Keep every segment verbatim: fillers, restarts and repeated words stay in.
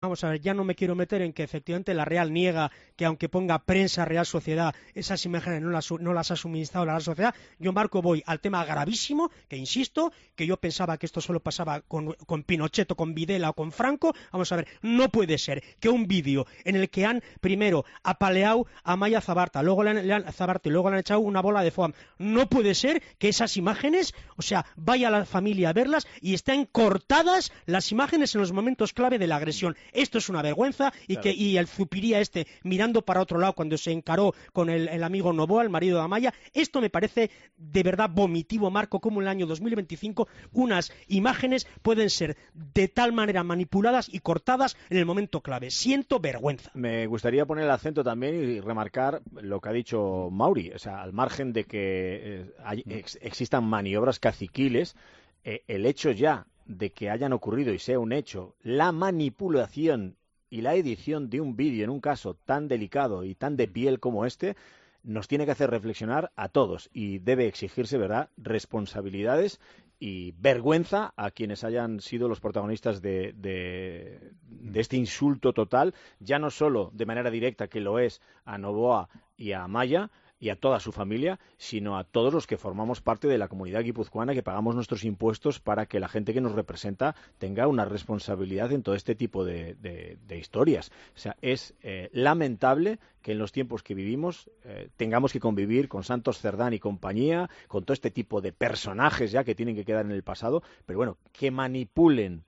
Vamos a ver, ya no me quiero meter en que efectivamente la Real niega que aunque ponga prensa Real Sociedad, esas imágenes no las, no las ha suministrado la Real Sociedad. Yo, Marco, voy al tema gravísimo, que insisto, que yo pensaba que esto solo pasaba con, con Pinochet o con Videla o con Franco. Vamos a ver, no puede ser que un vídeo en el que han primero apaleado a Maya Zabarta, luego le han, le han, Zabarta, y luego le han echado una bola de foam. No puede ser que esas imágenes, o sea, vaya la familia a verlas y estén cortadas las imágenes en los momentos clave de la agresión. Esto es una vergüenza y claro. que y el Zupiría este mirando para otro lado cuando se encaró con el, el amigo Novoa, el marido de Amaya, esto me parece de verdad vomitivo, Marco, como en el año dos mil veinticinco unas imágenes pueden ser de tal manera manipuladas y cortadas en el momento clave. Siento vergüenza. Me gustaría poner el acento también y remarcar lo que ha dicho Mauri, o sea, al margen de que eh, hay, ex, existan maniobras caciquiles, eh, el hecho ya de que hayan ocurrido y sea un hecho la manipulación y la edición de un vídeo en un caso tan delicado y tan de piel como este, nos tiene que hacer reflexionar a todos y debe exigirse, ¿verdad?, responsabilidades y vergüenza a quienes hayan sido los protagonistas de, de, de este insulto total, ya no solo de manera directa, que lo es a Novoa y a Amaya, y a toda su familia, sino a todos los que formamos parte de la comunidad guipuzcoana, que pagamos nuestros impuestos para que la gente que nos representa tenga una responsabilidad en todo este tipo de, de, de historias. O sea, es eh, lamentable que en los tiempos que vivimos eh, tengamos que convivir con Santos Cerdán y compañía, con todo este tipo de personajes ya que tienen que quedar en el pasado, pero bueno, que manipulen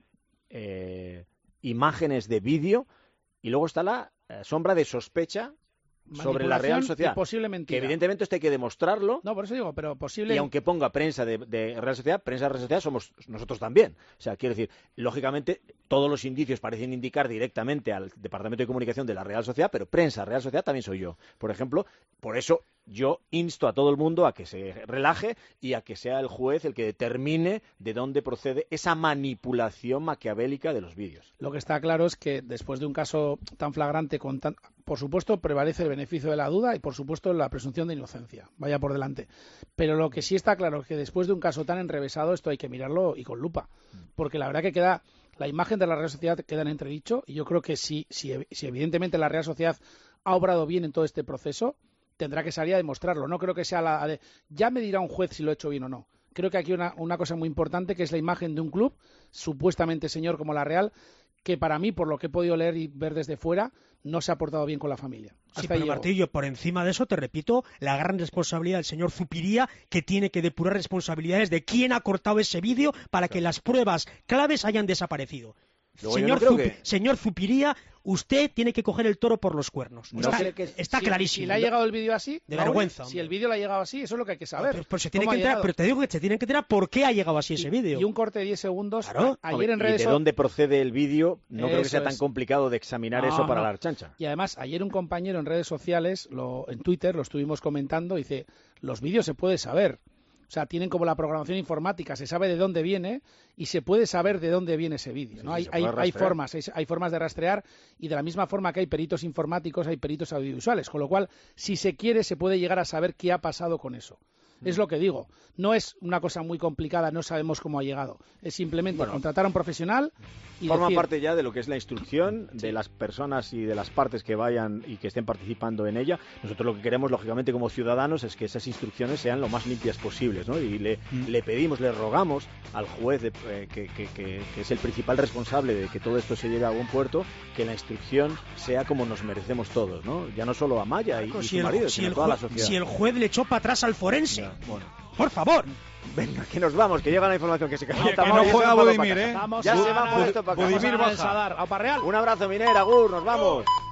eh, imágenes de vídeo y luego está la eh, sombra de sospecha sobre la Real Sociedad, que evidentemente esto hay que demostrarlo. No, por eso digo, pero posible. Y aunque ponga prensa de, de Real Sociedad, prensa de Real Sociedad somos nosotros también. O sea, quiero decir, lógicamente todos los indicios parecen indicar directamente al Departamento de Comunicación de la Real Sociedad, pero prensa Real Sociedad también soy yo. Por ejemplo, por eso yo insto a todo el mundo a que se relaje y a que sea el juez el que determine de dónde procede esa manipulación maquiavélica de los vídeos. Lo que está claro es que después de un caso tan flagrante, con tan... por supuesto prevalece el beneficio de la duda y por supuesto la presunción de inocencia, vaya por delante. Pero lo que sí está claro es que después de un caso tan enrevesado esto hay que mirarlo y con lupa, porque la verdad que queda... la imagen de la Real Sociedad queda en entredicho y yo creo que si, si, si evidentemente la Real Sociedad ha obrado bien en todo este proceso, tendrá que salir a demostrarlo. No creo que sea la de... ya me dirá un juez si lo he hecho bien o no. Creo que aquí hay una, una cosa muy importante, que es la imagen de un club, supuestamente señor como la Real, que para mí, por lo que he podido leer y ver desde fuera, no se ha portado bien con la familia. Hasta sí, pero Martillo, por encima de eso, te repito, la gran responsabilidad del señor Zupiría, que tiene que depurar responsabilidades de quién ha cortado ese vídeo para que las pruebas claves hayan desaparecido. Luego, señor, no Zup que... señor Zupiría, usted tiene que coger el toro por los cuernos. No está que, está si, clarísimo. Si le ha llegado el vídeo así, de vergüenza. Si el vídeo le ha llegado así, eso es lo que hay que saber. Pero, pero, se tiene que enterar, pero te digo que se tienen que enterar por qué ha llegado así y, ese vídeo. Y un corte de diez segundos. Claro. Ayer en y redes de dónde procede el vídeo, no eso creo que sea tan es. complicado de examinar no, eso para no. la Archancha. Y además, ayer un compañero en redes sociales, lo, en Twitter, lo estuvimos comentando, dice, los vídeos se puede saber. O sea, tienen como la programación informática, se sabe de dónde viene y se puede saber de dónde viene ese vídeo, ¿no? Sí, hay, hay, hay formas, hay, hay formas de rastrear y de la misma forma que hay peritos informáticos, hay peritos audiovisuales, con lo cual, si se quiere, se puede llegar a saber qué ha pasado con eso. Es lo que digo. No es una cosa muy complicada, no sabemos cómo ha llegado. Es simplemente bueno, contratar a un profesional y forma decir... parte ya de lo que es la instrucción de sí. las personas y de las partes que vayan y que estén participando en ella. Nosotros lo que queremos, lógicamente, como ciudadanos, es que esas instrucciones sean lo más limpias posibles, ¿no? Y le, mm. le pedimos, le rogamos al juez de, eh, que, que, que, que es el principal responsable de que todo esto se llegue a buen puerto, que la instrucción sea como nos merecemos todos, ¿no? Ya no solo a Maya y, y si su marido, el, sino si toda juez, la sociedad. Si el juez le echó para atrás al forense. Ya, bueno. Por favor. Venga, que nos vamos, que llega la información que se Oye, que no juega Budimir, ¿eh? Ya se va por esto para Budimir baja. Un abrazo, Miner, agur, nos vamos.